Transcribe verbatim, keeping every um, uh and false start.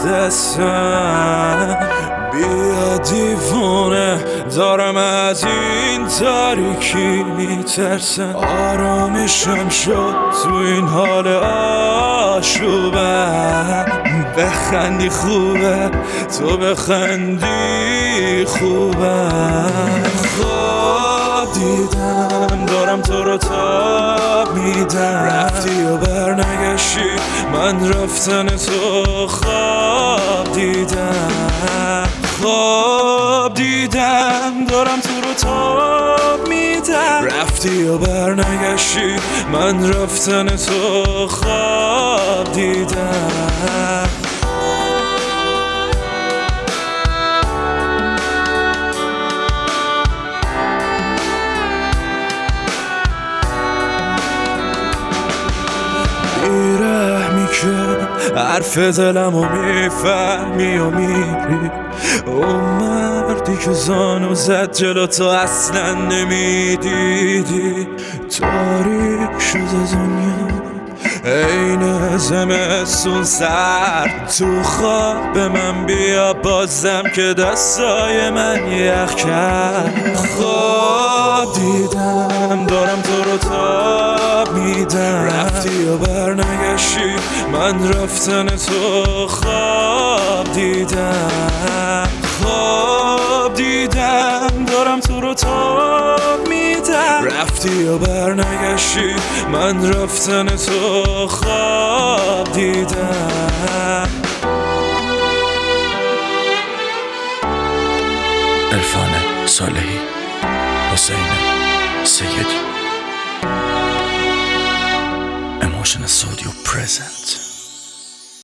دستم. بیا دیوانه دارم از این تاریکی میترسم. آرامشم شد تو این حال آشوبم. بخندی خوبه تو بخندی خوبم. خواب دیدم دارم تو رو تاب میدم. رفتی و برنگشتی من رفتن تو خواب دیدم. خواب دیدم دارم تو رو تاب میدم. رفتی و برنگشتی من رفتن تو خواب دیدم. بیرحمی که حرف دلم و میفهمی و میری. اون مردی که زانو زد جلو تو اصلا نمیدیدی. تاریک شده دنیا عین زمستون سرد. تو خواب به من بیا بازم که دستای من یخ کرد. خواب دیدم دارم تو رو تاب میدم. رفتی و برنگشتی من رفتن تو خواب دیدم. خواب دیدم دارم تو رو تاب میدم. رفتی و برنگشتی من رفتن تو خواب دیدم. عرفان صالحی، حسین سیدی، Emotional Studio present.